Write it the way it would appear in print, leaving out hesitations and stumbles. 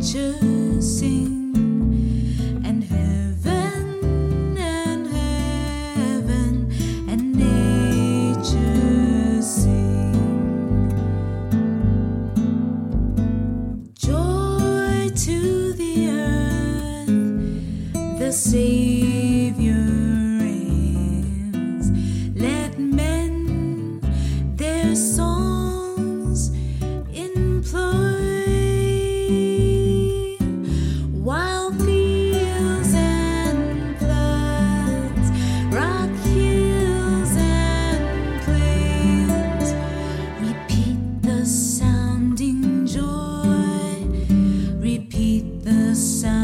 nature sing, and heaven and nature sing. Joy to the earth, the Savior reigns. Let men their songs employ, while fields and floods, rock hills and plains, repeat the sounding joy, repeat the sound.